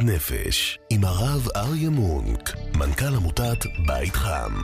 ידיד נפש, עם הרב אריה מונק, מנכ"ל עמותת בית חם.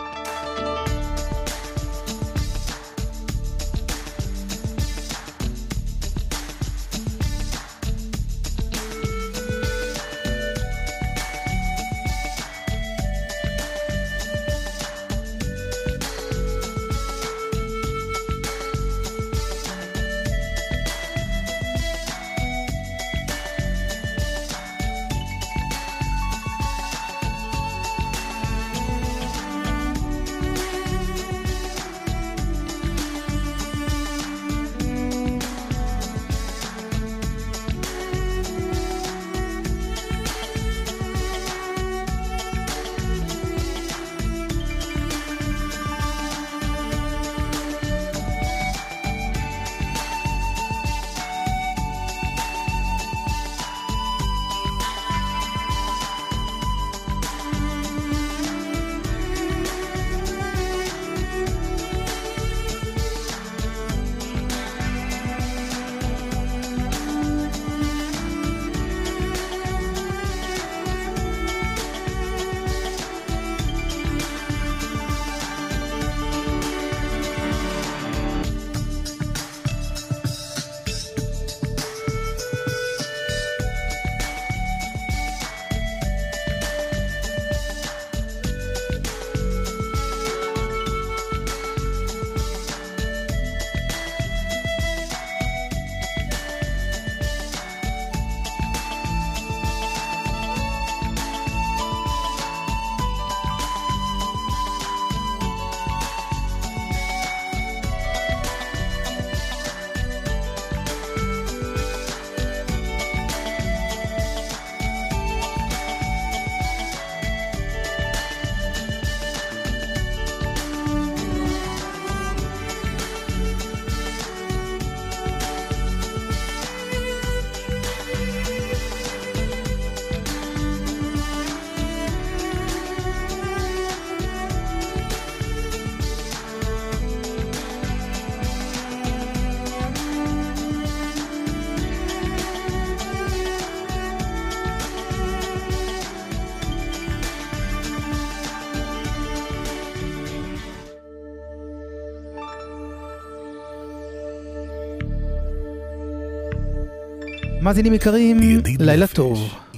מאזינים יקרים, לילה טוב.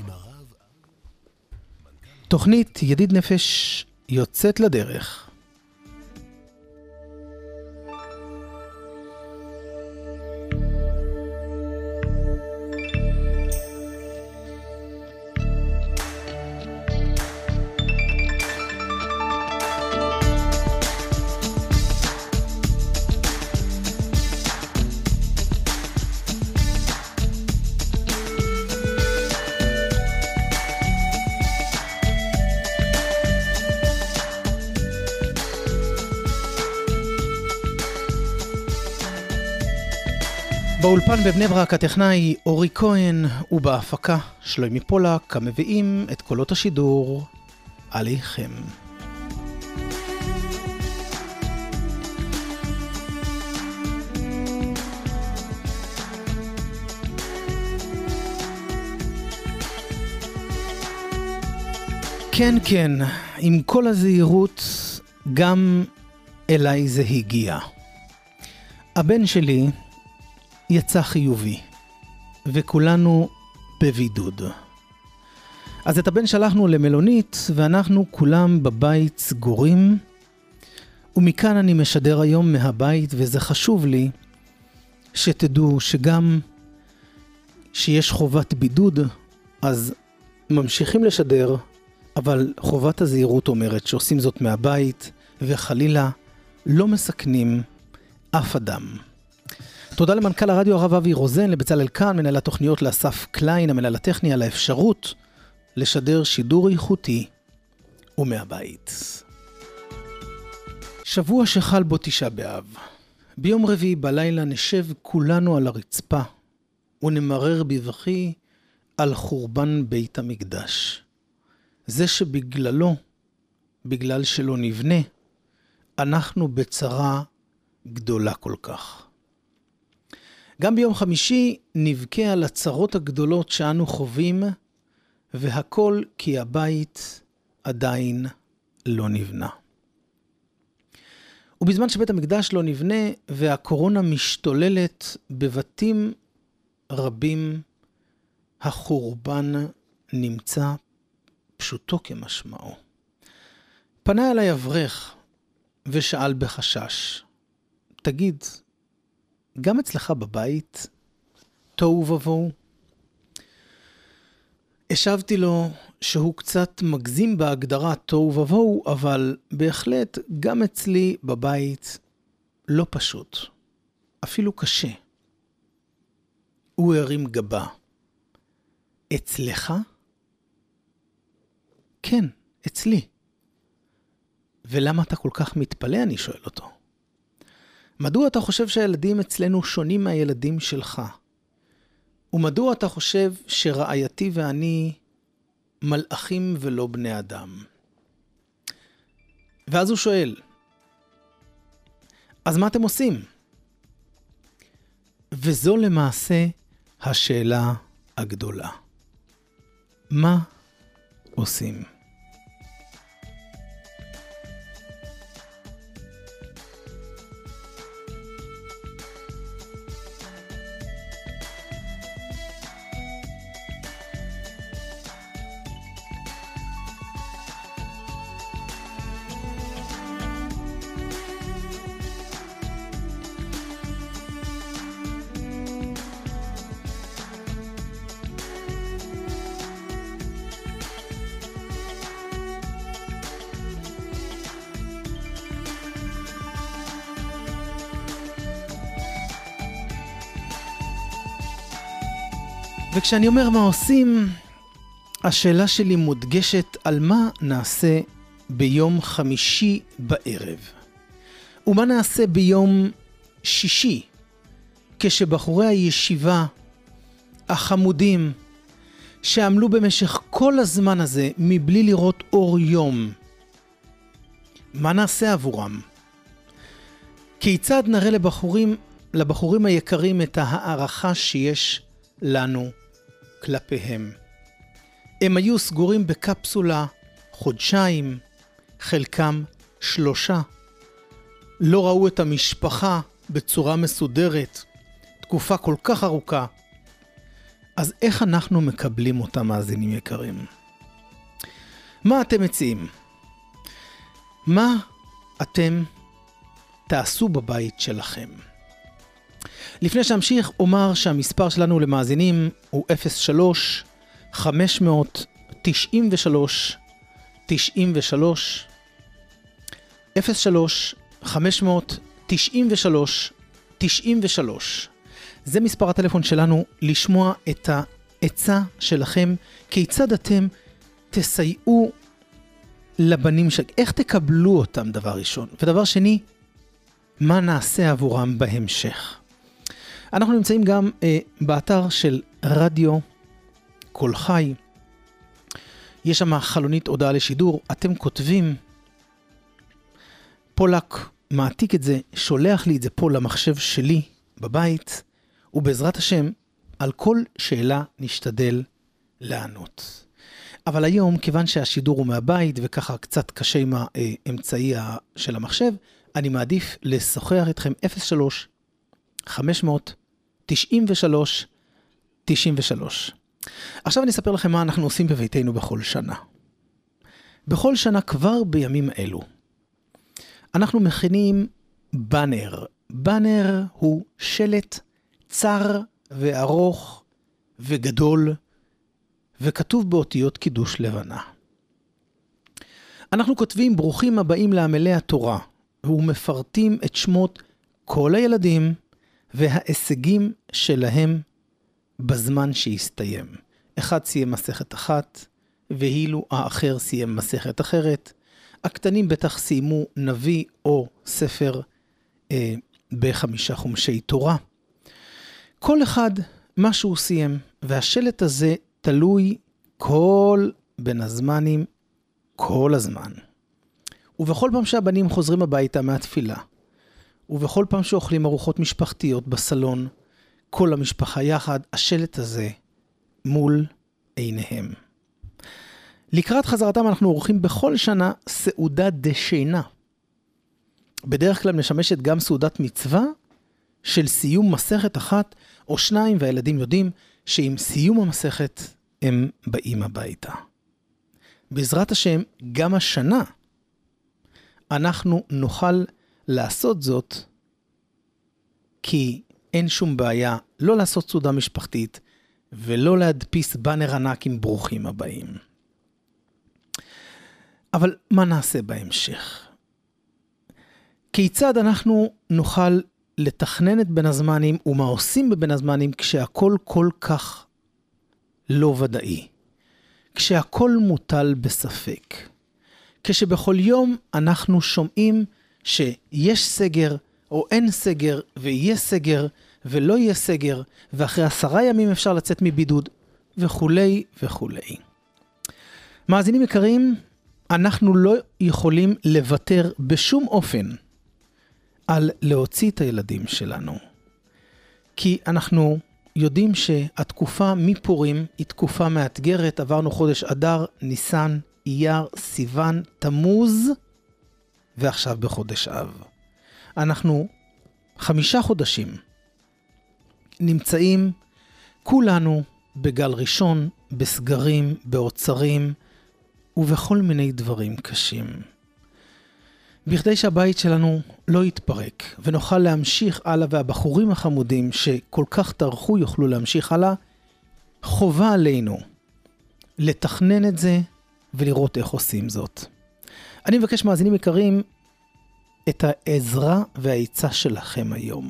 תוכנית ידיד נפש יוצאת לדרך. באולפן בבני ברק הטכנאי אורי כהן ובהפקה שלומי פולק המביאים את קולות השידור עליכם. כן, כן, עם כל הזהירות גם אליי זה הגיע. הבן שלי יצא חיובי, וכולנו בבידוד. אז את הבן שלחנו למלונית, ואנחנו כולם בבית סגורים, ומכאן אני משדר היום מהבית, וזה חשוב לי שתדעו שגם שיש חובת בידוד, אז ממשיכים לשדר, אבל חובת הזהירות אומרת שעושים זאת מהבית, וחלילה לא מסכנים אף אדם. תודה למנכ"ל הרדיו הרב אבי רוזן, לבצלאל קאהן, מנהל התוכניות לאסף קליין, המנהל הטכני, על האפשרות לשדר שידור איכותי ומהבית. שבוע שחל בו תשעה באב. ביום רביעי בלילה נשב כולנו על הרצפה ונמרר בבכי על חורבן בית המקדש. זה שבגללו, בגלל שלא נבנה, אנחנו בצרה גדולה כל כך. גם ביום חמישי נבכה על הצרות הגדולות שאנו חווים והכל כי הבית עדיין לא נבנה. ובזמן שבית המקדש לא נבנה והקורונה משתוללת בבתים רבים, החורבן נמצא פשוטו כמשמעו. פנה אליי אברך ושאל בחשש, תגיד, גם אצלך בבית תוהו ובוהו? השבתי לו שהוא קצת מגזים בהגדרה תוהו ובוהו, אבל בהחלט גם אצלי בבית לא פשוט, אפילו קשה. הוא הרים גבה. אצלך? כן, אצלי. ולמה אתה כל כך מתפלא, אני שואל אותו. מדוע אתה חושב שהילדים אצלנו שונים מהילדים שלך? ומדוע אתה חושב שרעייתי ואני מלאכים ולא בני אדם? ואז הוא שואל, אז מה אתם עושים? וזו למעשה השאלה הגדולה. מה עושים? וכשאני אומר מה עושים, השאלה שלי מודגשת על מה נעשה ביום חמישי בערב. ומה נעשה ביום שישי, כשבחורי הישיבה החמודים שעמלו במשך כל הזמן הזה מבלי לראות אור יום, מה נעשה עבורם? כיצד נראה לבחורים היקרים את הערכה שיש לנו כלפיהם? הם היו סגורים בקפסולה חודשיים, חלקם 3. לא ראו את המשפחה בצורה מסודרת, תקופה כל כך ארוכה. אז איך אנחנו מקבלים אותם, מאזינים יקרים? מה אתם מציעים? מה אתם תעשו בבית שלכם? לפני שאמשיך, אומר שהמספר שלנו למאזינים הוא 03-593-93-93, 03-593-93-93. זה מספר הטלפון שלנו לשמוע את העצה שלכם, כיצד אתם תסייעו לבנים של... איך תקבלו אותם דבר ראשון? ודבר שני, מה נעשה עבורם בהמשך? אנחנו נמצאים גם באתר של רדיו קול חי. יש שם חלונית הודעה לשידור. אתם כותבים, פולק מעתיק את זה, שולח לי את זה פה למחשב שלי בבית, ובעזרת השם על כל שאלה נשתדל לענות. אבל היום, כיוון שהשידור הוא מהבית וככה קצת קשה עם האמצעי של המחשב, אני מעדיף לשוחח איתכם 03-593-93-93. עכשיו אני אספר לכם מה אנחנו עושים בביתנו בכל שנה. בכל שנה כבר בימים אלו אנחנו מכינים בנר. בנר הוא שלט צר וארוך וגדול, וכתוב באותיות קידוש לבנה. אנחנו כותבים ברוכים הבאים לעמלי התורה, ומפרטים את שמות כל הילדים וההישגים שלהם בזמן שהסתיים. אחד סיים מסכת אחת, ואילו האחר סיים מסכת אחרת. הקטנים בטח סיימו נביא או ספר ב5 חומשי תורה. כל אחד מה שהוא סיים, והשלט הזה תלוי כל בין הזמנים, כל הזמן. ובכל פעם שהבנים חוזרים הביתה מהתפילה, ובכל פעם שאוכלים ארוחות משפחתיות בסלון, כל המשפחה יחד, השלט הזה מול עיניהם. לקראת חזרתם אנחנו עורכים בכל שנה סעודה דשינה. בדרך כלל משמשת גם סעודת מצווה של סיום מסכת אחת או שניים, והילדים יודעים שעם סיום המסכת הם באים הביתה. בעזרת השם, גם השנה אנחנו נוכל לעשות זאת, כי אין שום בעיה לא לעשות סעודה משפחתית ולא להדפיס בנר ענק עם ברוכים הבאים. אבל מה נעשה בהמשך? כיצד אנחנו נוכל לתכנן את בין הזמנים ומה עושים בבין הזמנים כשהכל כל כך לא ודאי? כשהכל מוטל בספק. כשבכל יום אנחנו שומעים שיש סגר או אין סגר ויהיה סגר ולא יהיה סגר ואחרי 10 ימים אפשר לצאת מבידוד וכולי וכולי. מאזינים יקרים, אנחנו לא יכולים לוותר בשום אופן על להוציא את הילדים שלנו. כי אנחנו יודעים שהתקופה מפורים היא תקופה מאתגרת. עברנו חודש אדר, ניסן, אייר, סיוון, תמוז, ועכשיו בחודש אב. אנחנו 5 חודשים נמצאים כולנו בגל ראשון, בסגרים, בעוצרים, ובכל מיני דברים קשים. בכדי שהבית שלנו לא יתפרק, ונוכל להמשיך הלאה, והבחורים החמודים שכל כך טרחו יוכלו להמשיך הלאה, חובה עלינו לתכנן את זה ולראות איך עושים זאת. אני מבקש, מאזינים יקרים, את העזרה והעיצה שלכם היום.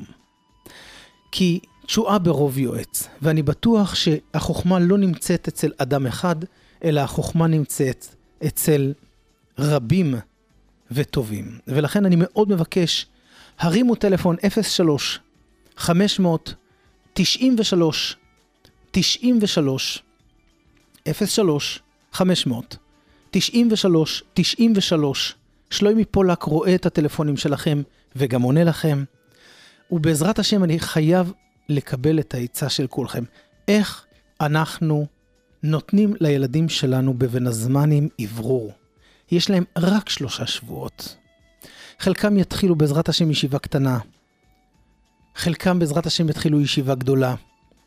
כי תשועה ברוב יועץ, ואני בטוח שהחוכמה לא נמצאת אצל אדם אחד, אלא החוכמה נמצאת אצל רבים וטובים. ולכן אני מאוד מבקש, הרימו טלפון 03 500 93 93 03 500 93 93. שלומי פולק רואה את הטלפונים שלכם וגם עונה לכם, ובעזרת השם אני חייב לקבל את העצה של כולכם. איך אנחנו נותנים לילדים שלנו בבין הזמנים עברור? יש להם רק 3 שבועות. חלקם יתחילו בעזרת השם ישיבה קטנה, חלקם בעזרת השם יתחילו ישיבה גדולה.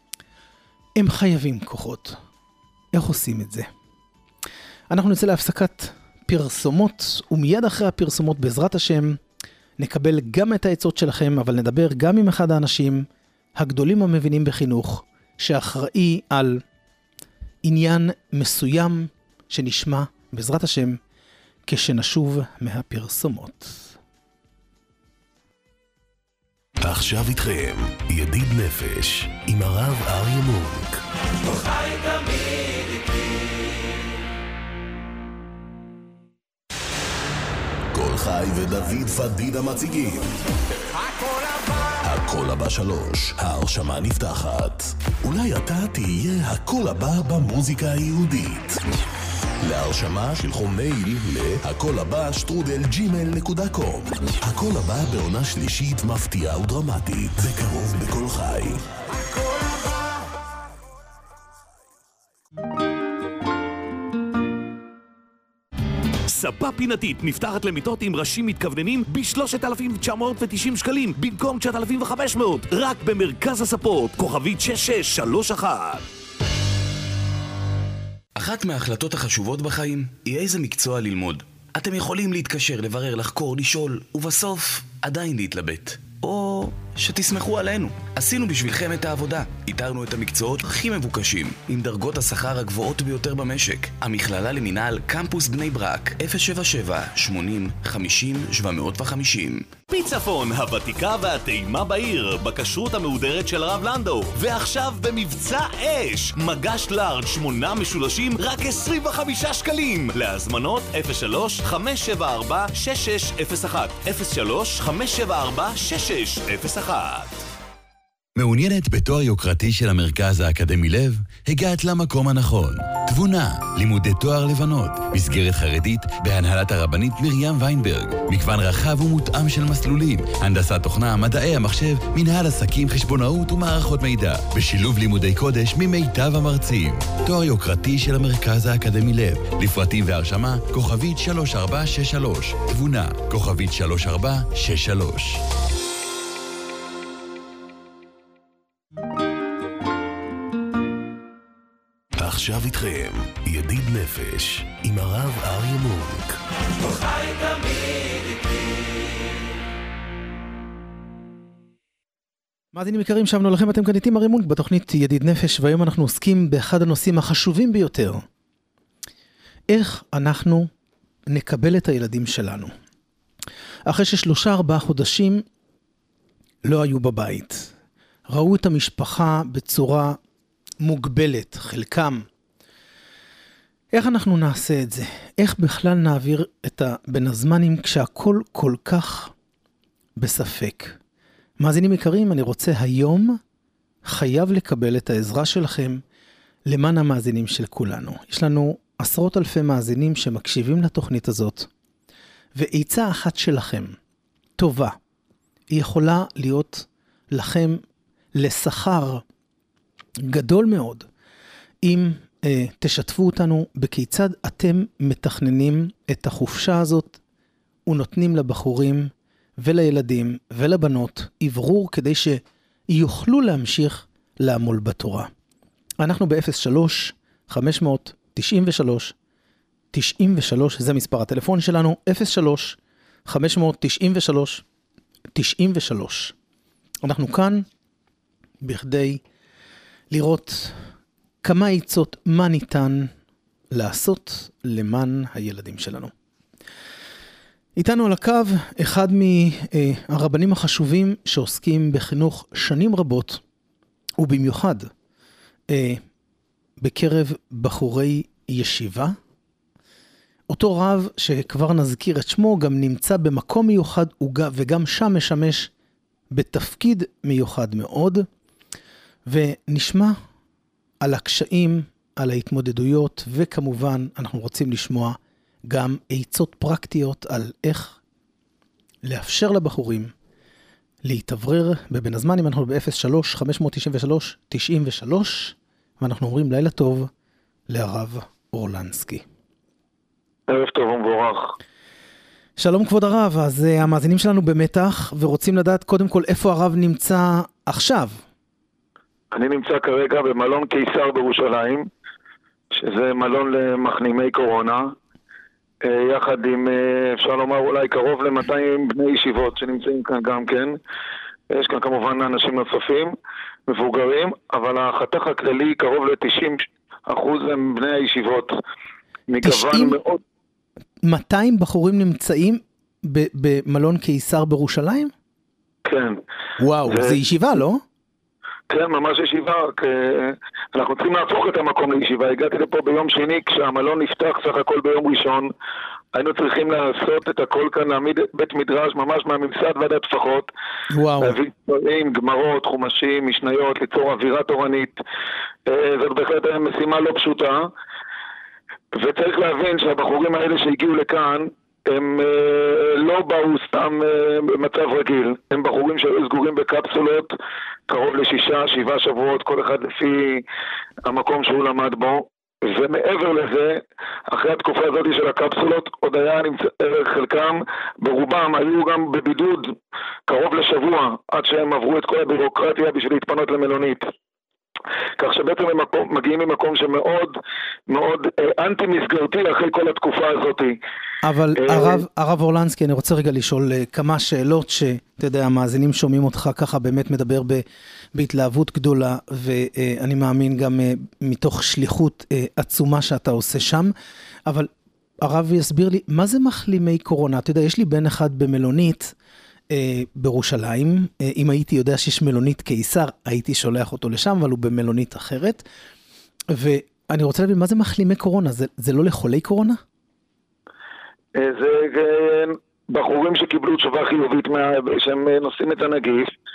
הם חייבים כוחות. איך עושים את זה? אנחנו נצא להפסקת פרסומות, ומיד אחרי הפרסומות בעזרת השם נקבל גם את העצות שלכם, אבל נדבר גם עם אחד האנשים הגדולים המבינים בחינוך, שאחראי על עניין מסוים שנשמע בעזרת השם כשנשוב מהפרסומות. עכשיו איתכם ידיד נפש עם הרב אריה מונק. כל חי תמיד איתי. כל חי ודוד פדידה מציגים הכל הבא 3, ההרשמה נפתחת. אולי אתה תהיה הכל הבא במוזיקה היהודית. להרשמה שלחו מייל להכל-הבא@gmail.com. הכל הבא בעונה שלישית מפתיעה ודרמטית, בקרוב בכל חי. הכל הבא. ספה פינתית נפתחת למיטות עם ראשים מתכווננים ב-3,990 שקלים במקום 9,500, רק במרכז הספות, כוכבית 6631. אחת מההחלטות החשובות בחיים היא איזה מקצוע ללמוד. אתם יכולים להתקשר, לברר, לחקור, לשאול, ובסוף עדיין להתלבט. או שתסמכו עלינו. עשינו בשבילכם את העבודה. איתרנו את המקצועות הכי מבוקשים, עם דרגות השכר הגבוהות ביותר במשק. המכללה למינהל קמפוס בני ברק, 077-80-50-750. פיצפון, הוותיקה והטעימה בעיר, בכשרות המהודרת של הרב לנדו. ועכשיו במבצע אש, מגש לארד 8 משולשים, רק 25 שקלים. להזמנות 03-574-6601, 03-574-6601. מעוניינת בתואר יוקרתי של המרכז האקדמי לב? הגעת למקום הנכון. תבונה, לימודי תואר לבנות, מסגרת חרדית בהנהלת הרבנית מרים ויינברג, מגוון רחב ומותאם של מסלולים, הנדסת תוכנה, מדעי המחשב, מנהל עסקים, חשבונאות ומערכות מידע, בשילוב לימודי קודש ממיטב המרצים. תואר יוקרתי של המרכז האקדמי לב, לפרטים והרשמה, כוכבית 3463, תבונה, כוכבית 3463. עכשיו איתכם, ידיד נפש, עם הרב אריה מונק. חי תמיד איתי. מאזינים יקרים, שבנו לכם, אתם כאן איתי אריה מונק בתוכנית ידיד נפש, והיום אנחנו עוסקים באחד הנושאים החשובים ביותר. איך אנחנו נקבל את הילדים שלנו. אחרי ש3-4 חודשים לא היו בבית. ראו את המשפחה בצורה מוגבלת, חלקם. איך אנחנו נעשה את זה? איך בכלל נעביר את בין הזמנים כשהכל כל כך בספק? מאזינים יקרים, אני רוצה היום חייב לקבל את העזרה שלכם למען המאזינים של כולנו. יש לנו עשרות אלפי מאזינים שמקשיבים לתוכנית הזאת, ועיצה אחת שלכם, טובה, היא יכולה להיות לכם לשכר גדול מאוד, אם תשתפו אותנו בכיצד אתם מתכננים את החופשה הזאת ונותנים לבחורים ולילדים ולבנות עברור כדי שיוכלו להמשיך לעמול בתורה. אנחנו ב-03-593-93, זה מספר הטלפון שלנו, 03-593-93. אנחנו כאן בכדי לראות כמה עצות, מה ניתן לעשות למען הילדים שלנו. איתנו על הקו אחד מהרבנים החשובים שעוסקים בחינוך שנים רבות, ובמיוחד בקרב בחורי ישיבה. אותו רב שכבר נזכיר את שמו גם נמצא במקום מיוחד וגם שם משמש בתפקיד מיוחד מאוד, ונשמע על הקשיים, על ההתמודדויות, וכמובן אנחנו רוצים לשמוע גם עצות פרקטיות על איך לאפשר לבחורים להתאוורר בבין הזמנים. אנחנו ב-03-593-93, ואנחנו אומרים לילה טוב לרב אורלנסקי. ערב טוב ומבורך. שלום כבוד הרב, אז המאזינים שלנו במתח ורוצים לדעת קודם כל איפה הרב נמצא עכשיו. אני נמצא כרגע במלון קיסר בירושלים, שזה מלון למחנימי קורונה, יחד עם, אפשר לומר, אולי קרוב ל-200 בני ישיבות שנמצאים כאן גם כן. יש כאן כמובן אנשים נוספים, מבוגרים, אבל החתך הכללי קרוב ל-90% הם בני הישיבות. מגוון מאוד. 200 בחורים נמצאים במלון קיסר בירושלים? כן. וואו, זה ישיבה, לא? כן, ממש ישיבה. אנחנו צריכים להפוך את המקום לישיבה. הגעתי לפה ביום שני, כשהמלון נפתח סך הכל ביום ראשון. היינו צריכים לעשות את הכל כאן, להעמיד בית מדרש, ממש מהממסד ועד הטפחות. וואו. להביא דברים, גמרות, חומשים, משניות, ליצור אווירה תורנית. זאת בהחלט משימה לא פשוטה. וצריך להבין שהבחורים האלה שהגיעו לכאן, הם לא באו סתם במצב רגיל. הם בחורים שהיו סגורים בקפסולות, קרוב ל6-7 שבועות, כל אחד לפי המקום שהוא למד בו. ומעבר לזה, אחרי התקופה הזאת של הקפסולות, עוד היה חלקם, ברובם היו גם בבידוד קרוב לשבוע, עד שהם עברו את כל הבירוקרטיה בשביל להתפנות למלונית. כך שבעצם הם מגיעים ממקום שמאוד מאוד אנטי מסגרתי אחרי כל התקופה הזאת. אבל הרב אורלנסקי, אני רוצה רגע לשאול כמה שאלות שאתה יודע, המאזינים שומעים אותך ככה באמת מדבר בהתלהבות גדולה, ואני מאמין גם מתוך שליחות עצומה שאתה עושה שם, אבל הרב יסביר לי, מה זה מחלימי קורונה? אתה יודע, יש לי בן אחד במלונית, בירושלים, אם הייתי יודע שיש מלונית קיסר, הייתי שולח אותו לשם, אבל הוא במלונית אחרת, ואני רוצה להבין, מה זה מחלימי קורונה? זה לא לחולי קורונה? זה בחורים שקיבלו תשובה חיובית שהם נושאים את הנגיף,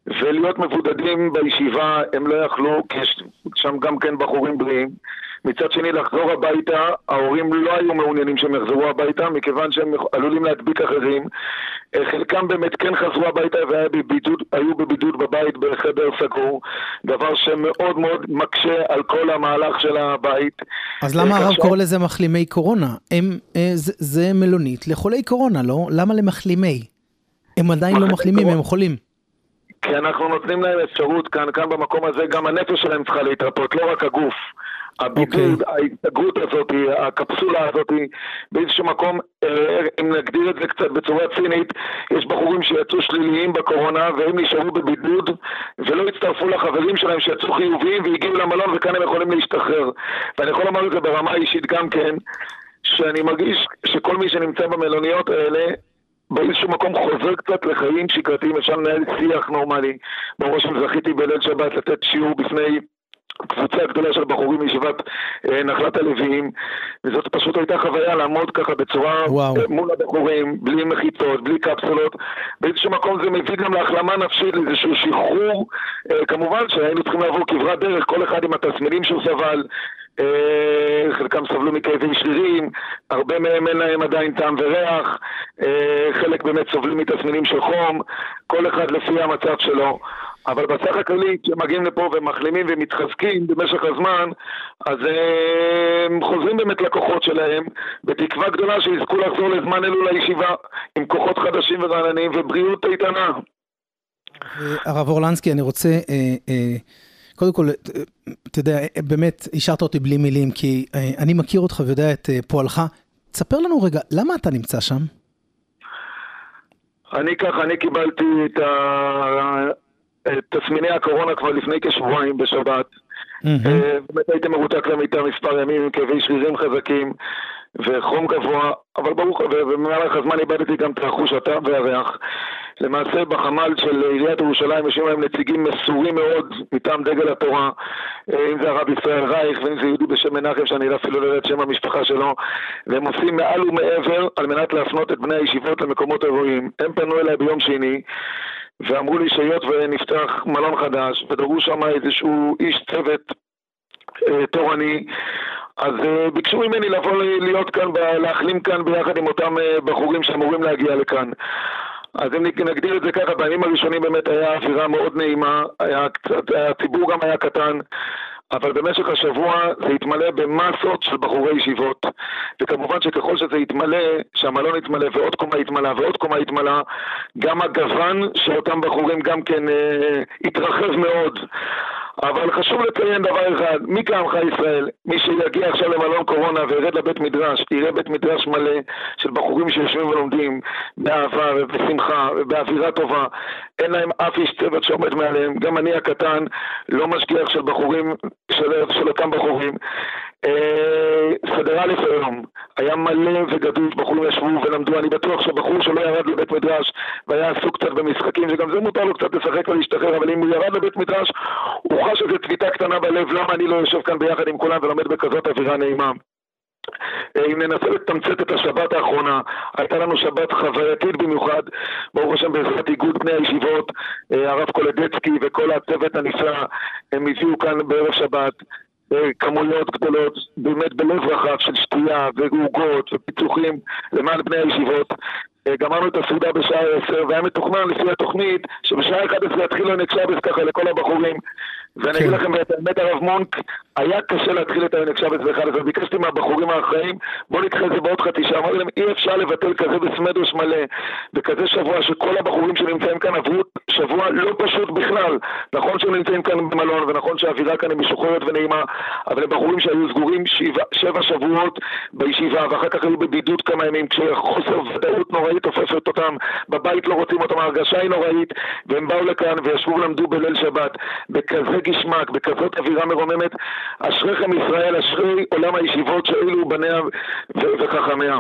ולהיות מבודדים בישיבה הם לא יכלו, כי יש שם גם כן בחורים בריאים. מצד שני, לחזור הביתה, ההורים לא היו מעוניינים שהם יחזרו הביתה, מכיוון שהם עלולים להדביק אחרים. חלקם באמת כן חזרו הביתה והיו בבידוד בבית בחדר סגור, דבר שמאוד מאוד מקשה על כל המהלך של הבית. אז למה הרב קורא לזה מחלימי קורונה? זה מלונית לחולי קורונה, לא? למה למחלימי? הם עדיין לא מחלימים, הם חולים. כי אנחנו נותנים להם אפשרות כאן במקום הזה, גם הנפש שלהם צריכה להתרפות, לא רק הגוף. הבידוד, ההתגרות הזאת, הקפסולה הזאת, באיזשהו מקום, אם נגדיר את זה קצת בצורה צינית, יש בחורים שיצאו שליליים בקורונה, והם נשארו בבידוד, ולא הצטרפו לחברים שלהם שיצאו חיוביים, והגיעו למלון, וכאן הם יכולים להשתחרר. ואני יכול לומר את זה ברמה אישית גם כן, שאני מרגיש שכל מי שנמצא במלוניות האלה, באיזשהו מקום חוזר קצת לחיים שגרתיים, אפשר לנהל שיח נורמלי. ברור שזכיתי בליל שבת לתת שיעור בפני קבוצה גדולה של בחורים מישיבת נחלת הלוויים, וזאת פשוט הייתה חוויה לעמוד ככה בצורה מול הבחורים, בלי מחיצות, בלי קפסולות. באיזשהו מקום זה מביא גם להחלמה נפשית, לאיזשהו שחרור. כמובן שהיינו צריכים לעבור כברת דרך, כל אחד עם התסמינים שהוא סבל, חלקם סבלו מכאבי שרירים, הרבה מהם אין להם עדיין טעם וריח, חלק באמת סובלים מתסמינים של חום, כל אחד לפי המצב שלו. אבל בסך הכללי, כשמגיעים לפה ומחלימים ומתחזקים במשך הזמן, אז הם חוזרים באמת לכוחות שלהם, בתקווה גדולה שיזכו לחזור לזמן אלו לישיבה, עם כוחות חדשים ורעננים ובריאות איתנה. הרב אורלנסקי, אני רוצה, קודם כל, אתה יודע, באמת השארת אותי בלי מילים, כי אני מכיר אותך ויודע את פועלך. תספר לנו רגע, למה אתה נמצא שם? אני קיבלתי את תסמיני הקורונה כבר לפני כשבועיים בשבת. באמת הייתי מרותק למיטה מספר ימים עם כאבי שרירים חזקים וחום גבוה, אבל ברוך, ובמהלך הזמן איבדתי גם את החוש הטעם והריח. למעשה בחמ"ל של עיריית ירושלים יושבים להם נציגים מסורים מאוד מטעם דגל התורה, אם זה הרב ישראל רייך ואם זה יהודי בשם מנחם שאני אפילו לא יודע את שם המשפחה שלו, והם עושים מעל ומעבר על מנת להפנות את בני הישיבות למקומות אירועים. הם פנו אליי ביום שני ואמרו לי שהיות ונפתח מלון חדש ודרו שם איזשהו איש צוות תורני, אז ביקשו ממני לבוא להיות כאן, להחלים כאן ביחד עם אותם בחורים שאמורים להגיע לכאן. אז אם נגדיר את זה ככה, בימים הראשונים באמת היה אווירה מאוד נעימה, הציבור גם היה קטן, אבל במשך השבוע זה התמלא במסות של בחורי ישיבות, וכמובן שככל שזה יתמלא, שהמלון יתמלא ועוד קומה יתמלא ועוד קומה יתמלא, גם הגוון של אותם בחורים גם כן התרחב מאוד. אבל חשוב לציין דבר אחד, מי כעמך ישראל, מי שיגיע עכשיו למלון קורונה וירד לבית מדרש, יראה בית מדרש מלא של בחורים שיושבים ולומדים באהבה ובשמחה ובאווירה טובה, אין להם אף איש צוות שעומד מעליהם, גם אני הקטן לא משגיח של בחורים, של אותם בחורים. סדר א' היום היה מלא וגדול, בחורים ישבו ולמדו, אני בטוח שבחור שלא ירד לבית מדרש והיה עסוק קצת במשחקים, שגם זה מותר לו קצת לשחק ולהשתחרר, אבל אם הוא ירד לבית מדרש הוא חש איזו צביטה קטנה בלב, למה אני לא יושב כאן ביחד עם כולם ולומד בכזאת אווירה נעימה. אם ננסה לתמצת את השבת האחרונה, הייתה לנו שבת חווייתית במיוחד, ברוך השם בעזרת איגוד בני הישיבות, הרב קולדצקי וכל הצוות הנפלא, הם הביאו כאן בערב שבת כמויות גדולות, באמת בלב רחב של שתייה ועוגות ופיצוחים למען בני הישיבות. גמרנו את הסעודה בשעה 10 והיה מתוכנן לפי התוכנית שבשעה 11 יתחיל עונג שבת ככה לכל הבחורים, ואני אגיד לכם באמת הרב מונק היה קשה להתחיל את העונג שבת ב-11, ביקשתי מהבחורים האחראים בוא נדחה את זה בעוד חצי שעה, אמרתי להם אי אפשר לבטל כזה בסמדוש מלא בכזה שבוע שכל הבחורים שנמצאים כאן עברו שבוע לא פשוט בכלל. נכון שהם נמצאים כאן במלון ונכון שהאווירה כאן היא משוחררת ונעימה, אבל הם בחורים שהיו סגורים 7 שבועות בישיבה ואחר כך היו בבידוד כמה ימים כשחוסר ודאות נוראית תופסת אותם, בבית לא רוצים אותם, ההרגשה היא נוראית, והם באו לכאן וישבו ולמדו בליל שבת בכזה גשמק, בכזאת אווירה מרוממת. אשריכם ישראל, אשרי עולם הישיבות שאלו בניה וחכמיה.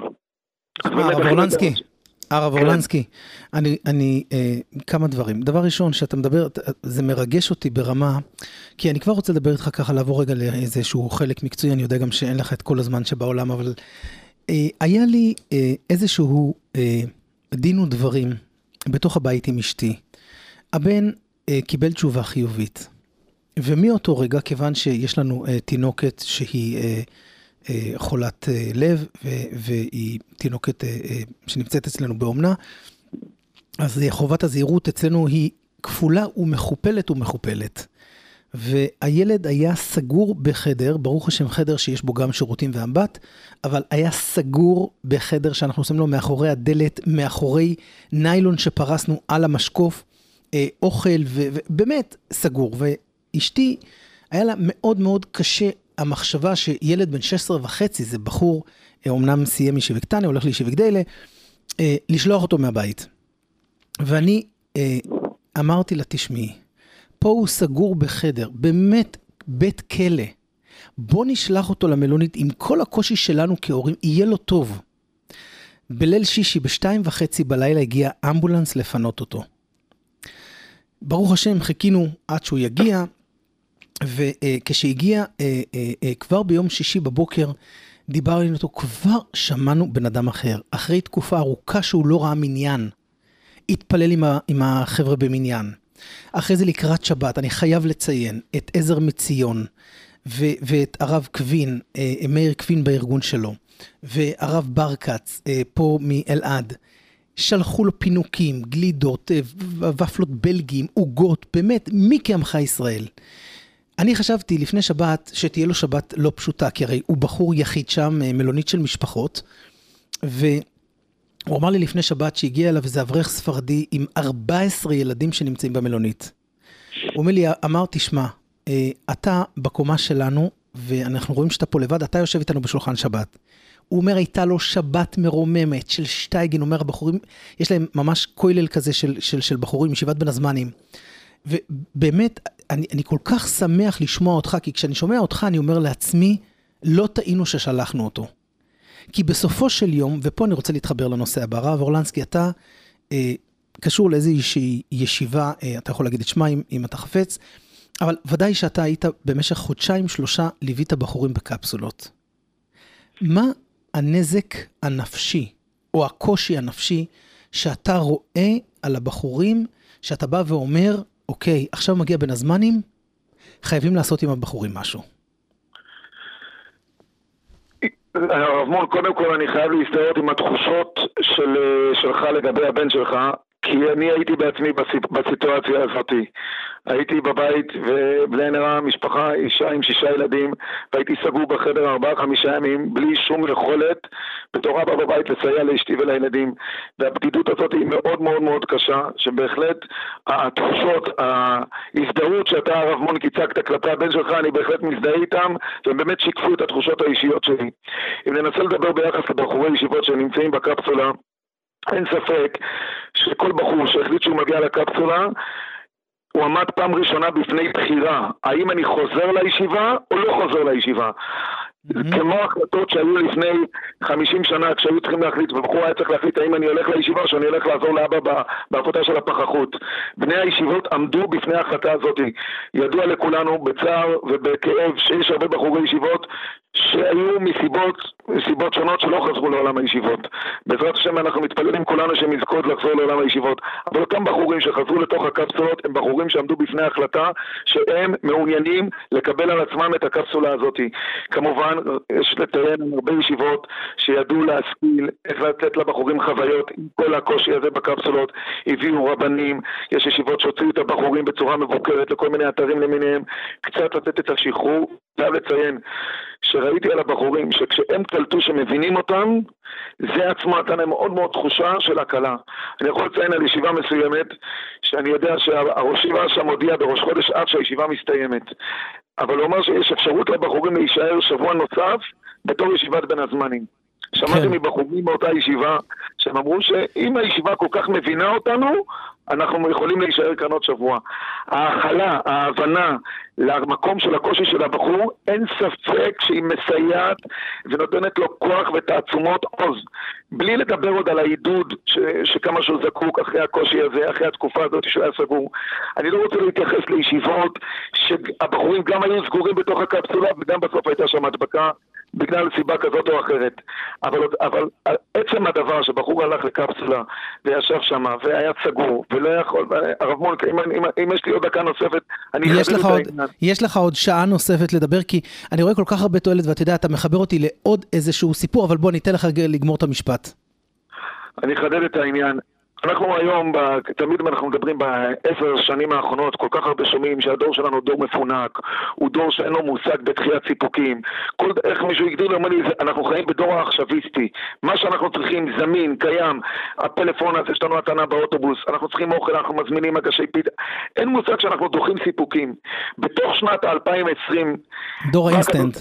הרב אורלנסקי, אני כמה דברים. דבר ראשון, שאתה מדבר, זה מרגש אותי ברמה, כי אני כבר רוצה לדבר איתך ככה, לעבור רגע לאיזשהו חלק מקצועי, אני יודע גם שאין לך את כל הזמן שבעולם, אבל היה לי איזשהו דין ודברים בתוך הבית עם אשתי. הבן קיבל תשובה חיובית. ומאותו רגע, כיוון שיש לנו תינוקת שהיא חולת לב, והיא תינוקת שנמצאת אצלנו באומנה, אז חובת הזהירות אצלנו היא כפולה ומכופלת. והילד היה סגור בחדר, ברוך השם חדר שיש בו גם שירותים ואמבט, אבל היה סגור בחדר שאנחנו עושים לו מאחורי הדלת, מאחורי ניילון שפרסנו על המשקוף, אוכל, ובאמת סגור. ואשתי, היה לה מאוד מאוד קשה המחשבה שילד בן 16.5, זה בחור, אומנם סיים ישיבה קטנה, הולך לישיבה גדולה, לשלוח אותו מהבית. ואני אמרתי לה, תשמעי, פה הוא סגור בחדר, באמת בית כלא. בוא נשלח אותו למלונית, עם כל הקושי שלנו כהורים, יהיה לו טוב. בליל שישי, 2:30 בלילה, הגיע אמבולנס לפנות אותו. ברוך השם, חיכינו עד שהוא יגיע, וכשהגיע, כבר ביום שישי בבוקר, דיברנו אותו, כבר שמענו בן אדם אחר. אחרי תקופה ארוכה שהוא לא ראה מניין, התפלל עם החבר'ה במניין. אחרי זה לקראת שבת, אני חייב לציין את עזר מציון, ואת הרב קווין, מאיר קווין בארגון שלו, והרב ברקץ, פה מאלעד, שלחו לו פינוקים, גלידות, ופלות בלגיים, עוגות, באמת, מי כעמך ישראל. אני חשבתי לפני שבת, שתהיה לו שבת לא פשוטה, כי הרי הוא בחור יחיד שם, מלונית של משפחות, הוא אמר לי לפני שבת שהגיע אליו איזה אברך ספרדי עם 14 ילדים שנמצאים במלונית. הוא אומר לי, אמר, תשמע, אתה בקומה שלנו, ואנחנו רואים שאתה פה לבד, אתה יושב איתנו בשולחן שבת. הוא אומר, הייתה לו שבת מרוממת של שטייגן, הוא אומר, הבחורים, יש להם ממש כולל כזה של בחורים, ישיבת בין הזמנים. ובאמת, אני כל כך שמח לשמוע אותך, כי כשאני שומע אותך, אני אומר לעצמי, לא טעינו ששלחנו אותו. כי בסופו של יום, ופה אני רוצה להתחבר לנושא הבא, הרב אורלנסקי, אתה קשור לאיזושהי ישיבה, אתה יכול להגיד את שמה אם אתה חפץ, אבל ודאי שאתה היית במשך 2-3 ליווית בחורים בקפסולות. מה הנזק הנפשי, או הקושי הנפשי, שאתה רואה על הבחורים, שאתה בא ואומר, אוקיי, עכשיו מגיע בין הזמנים, חייבים לעשות עם הבחורים משהו. הרב מון, קודם כל אני חייב להסתער עם התחושות שלך לגבי הבן שלך, כי אני הייתי בעצמי בסיטואציה הזאת. הייתי בבית ובלי נראה משפחה, אישה עם 6 ילדים, והייתי סגור בחדר 4-5 ימים, בלי שום יכולת, בתור אבא בבית לסייע לאשתי ולילדים. והבדידות הזאת היא מאוד מאוד מאוד קשה, שבהחלט התחושות, ההזדהות שאתה הרב מון קיצקת כלפי הבן שלך, אני בהחלט מזדהה איתם, והם באמת שיקפו את התחושות האישיות שלי. אם ננסה לדבר ביחס לבחורי ישיבות שנמצאים בקפסולה, אין ספק שכל בחור שהחליט שהוא מגיע לקפסולה, הוא עמד פעם ראשונה בפני בחירה, האם אני חוזר לישיבה או לא חוזר לישיבה. כמו החלטות שהיו לפני 50 שנה, כשהיו צריכים להחליט, ובחור היה צריך להחליט האם אני הולך לישיבה או שאני הולך לעזור לאבא בעבודה של הפחחות. בני הישיבות עמדו בפני ההחלטה הזאת. ידוע לכולנו בצער ובכאב שיש הרבה בחורי ישיבות שהיו מסיבות שונות שלא חזרו לעולם הישיבות. בעזרת השם אנחנו מתפללים כולנו שהם יזכות לחזור לעולם הישיבות. אבל אותם בחורים שחזרו לתוך הקפסולות הם בחורים שעמדו בפני ההחלטה שהם מעוניינים לקבל על עצמם את הקפסולה הזאת. כמובן יש לציין הרבה ישיבות שידעו להשכיל איך לתת לבחורים חוויות עם כל הקושי הזה בקפסולות. הביאו רבנים, יש ישיבות שהוציאו את הבחורים בצורה מבוקרת לכל מיני אתרים למיניהם, קצת לתת את השחרור. חייב לציין שראיתי על הבחורים שכשהם קלטו שמבינים אותם, זה עצמו נתן להם מאוד מאוד תחושה של הקלה. אני יכול לציין על ישיבה מסוימת, שאני יודע שהראש ישיבה שם הודיע בראש חודש עד שהישיבה מסתיימת. אבל הוא אומר שיש אפשרות לבחורים להישאר שבוע נוסף בתור ישיבת בין הזמנים. שמעתי מבחורים מאותה ישיבה, שהם אמרו שאם הישיבה כל כך מבינה אותנו, אנחנו יכולים להישאר כאן עוד שבוע. ההכלה, ההבנה למקום של הקושי של הבחור, אין ספק שהיא מסייעת ונותנת לו כוח ותעצומות עוז. בלי לדבר עוד על העידוד שכמה שהוא זקוק אחרי הקושי הזה, אחרי התקופה הזאת שהוא היה סגור. אני לא רוצה להתייחס לישיבות שהבחורים גם היו סגורים בתוך הקפסולה וגם בסוף הייתה שם הדבקה. בגלל סיבה כזאת או אחרת. אבל עצם הדבר שבחור הלך לקפסולה וישב שם והיה סגור ולא יכול, הרב מונק, אם יש לי עוד דקה נוספת, אני אחדד את העניין. יש לך עוד שעה נוספת לדבר, כי אני רואה כל כך הרבה תועלת, ואתה יודע, אתה מחבר אותי לעוד איזשהו סיפור, אבל בוא ניתן לך לגמור את המשפט. אני אחדד את העניין. אנחנו היום, תמיד אנחנו מדברים ב10 שנים האחרונות, כל כך הרבה שומעים שהדור שלנו דור מפונק, הוא דור שאין לו מושג בתחיית סיפוקים. איך מישהו הגדיר לו, אנחנו חיים בדור העכשוויסטי. מה שאנחנו צריכים זמין, קיים, הפלאפון הזה, יש לנו התנה באוטובוס, אנחנו צריכים אוכל, אנחנו מזמינים מגשי פיתה. אין מושג שאנחנו דוחים סיפוקים. בתוך שנת 2020, דור האינסטנט.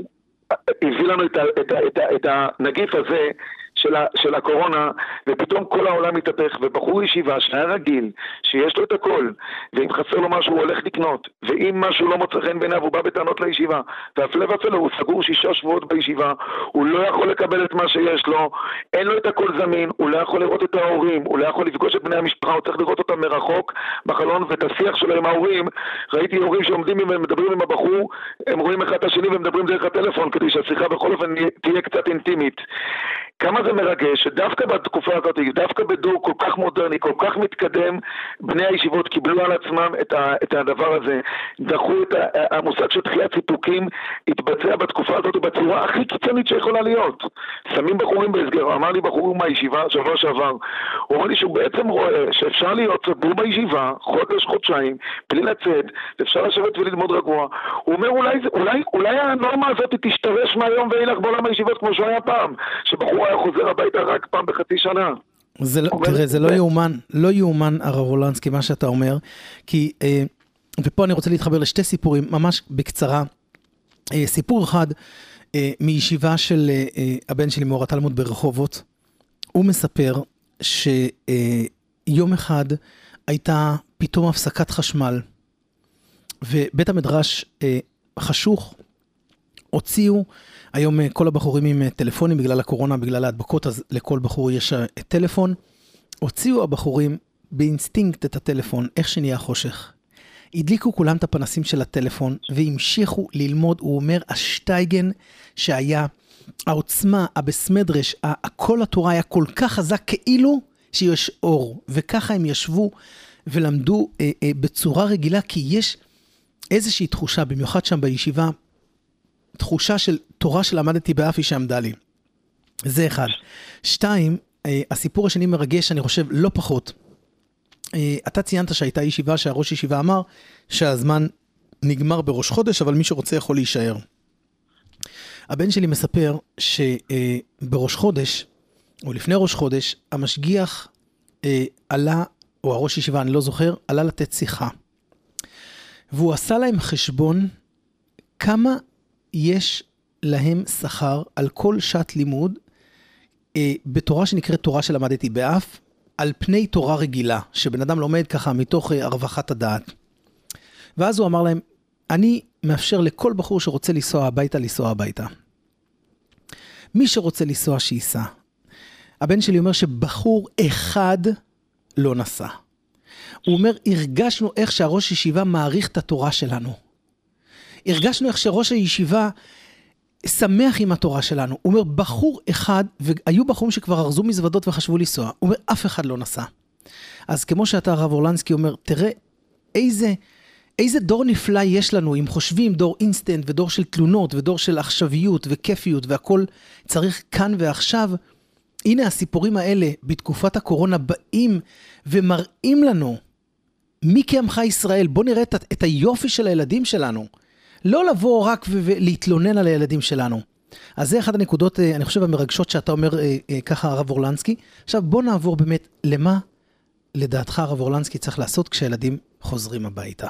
הביא לנו את הנגיף הזה, של הקורונה, ופתאום כל העולם מתהפך, ובחור ישיבה שהיה רגיל, שיש לו את הכל, ואם חסר לו משהו הוא הולך לקנות, ואם משהו לא מוצא חן בעיניו הוא בא בטענות לישיבה, והפלא ופלא הוא סגור 6 שבועות בישיבה, הוא לא יכול לקבל את מה שיש לו, אין לו את הכל זמין, הוא לא יכול לראות את ההורים, הוא לא יכול לפגוש את בני המשפחה, הוא צריך לראות אותם מרחוק בחלון, ואת השיח שלו עם ההורים. ראיתי הורים שעומדים ומדברים עם הבחור, הם רואים אחד את השני ומדברים דרך הטלפון, כדי שהשיחה בכל אופן תהיה קצת אינטימית. כמה זה מרגש, שדווקא בתקופה הזאת, דווקא בדור כל כך מודרני, כל כך מתקדם, בני הישיבות קיבלו על עצמם את הדבר הזה, דחו את המושג של דחיית סיפוקים, התבצע בתקופה הזאת בצורה הכי קיצונית שיכולה להיות. שמים בחורים בהסגר, אמר לי בחור מהישיבה, שבוע שעבר, הוא אומר לי שהוא בעצם רואה שאפשר להיות סגור בישיבה, חודש-חודשיים, בלי לצאת, ואפשר לשבת וללמוד רגוע. הוא אומר, אולי הנורמה הזאת תשתרש מהיום ואילך בעולם הישיבות כמו שהוא היה פעם, שבחור היה חוזר הביתה רק פעם בחצי שנה. תראה, זה לא יאומן הרב וולנסקי מה שאתה אומר, כי, ופה אני רוצה להתחבר לשתי סיפורים, ממש בקצרה. סיפור אחד מישיבה של הבן שלי מאור התלמוד ברחובות, הוא מספר שיום אחד הייתה פתאום הפסקת חשמל, ובית המדרש חשוך, הוציאו, היום כל הבחורים עם טלפונים בגלל הקורונה, בגלל ההדבקות, אז לכל בחור יש טלפון. הוציאו הבחורים באינסטינקט את הטלפון, איך שנהיה חושך. הדליקו כולם את הפנסים של הטלפון, והמשיכו ללמוד. הוא אומר, השטייגן שהיה, העוצמה, הבסמדרש, כל התורה היה כל כך חזק, כאילו שיש אור. וככה הם ישבו ולמדו בצורה רגילה, כי יש איזושהי תחושה, במיוחד שם בישיבה, תחושה של תורה שלמדתי באפי שעמדה לי. זה אחד. 2, הסיפור השני מרגש, אני חושב, לא פחות. אתה ציינת שהייתה ישיבה, שהראש ישיבה אמר שהזמן נגמר בראש חודש, אבל מי שרוצה יכול להישאר. הבן שלי מספר שבראש חודש, או לפני ראש חודש, המשגיח עלה, או הראש ישיבה, אני לא זוכר, עלה לתת שיחה. והוא עשה להם חשבון כמה יש להם שכר על כל שעת לימוד בתורה שנקראת תורה שלמדתי באף, על פני תורה רגילה, שבן אדם לומד ככה מתוך הרווחת הדעת. ואז הוא אמר להם, אני מאפשר לכל בחור שרוצה לנסוע הביתה, לנסוע הביתה. מי שרוצה לנסוע שייסע. הבן שלי אומר שבחור אחד לא נסע. הוא אומר, הרגשנו איך שהראש ישיבה מעריך את התורה שלנו. הרגשנו איך שראש הישיבה שמח עם התורה שלנו. הוא אומר, בחור אחד, והיו בחורים שכבר ארזו מזוודות וחשבו לנסוע. הוא אומר, אף אחד לא נסע. אז כמו שאתה הרב וולנסקי אומר, תראה איזה דור נפלא יש לנו, אם חושבים דור אינסטנט ודור של תלונות ודור של עכשוויות וכיפיות והכל צריך כאן ועכשיו. הנה הסיפורים האלה בתקופת הקורונה באים ומראים לנו מי כעמך ישראל. בוא נראה את היופי של הילדים שלנו. לא לבוא רק ולהתלונן על הילדים שלנו. אז זה אחד הנקודות, אני חושב, המרגשות שאתה אומר ככה, הרב וולנסקי. עכשיו בוא נעבור באמת למה לדעתך הרב וולנסקי צריך לעשות כשהילדים חוזרים הביתה.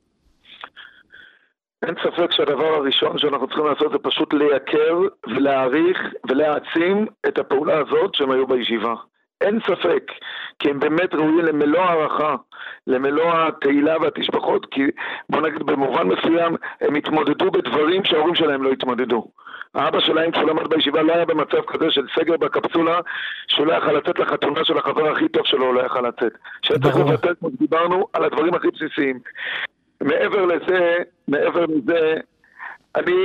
אין ספק שהדבר הראשון שאנחנו צריכים לעשות זה פשוט לייקר ולהעריך ולהעצים את הפעולה הזאת שהם היו בישיבה. אין ספק, כי הם באמת ראויים למלוא הערכה, למלוא התהילה והתשבחות, כי בוא נגיד במובן מסוים הם התמודדו בדברים שההורים שלהם לא התמודדו. האבא שלהם כשהוא למד בישיבה לא היה במצב כזה של סגר בקפסולה, שהוא לא יכול לצאת לחתונה של החבר הכי טוב שלו, לא יכול לצאת. שצריך לבטל, כמו דיברנו, על הדברים הכי בסיסיים. מעבר לזה, אני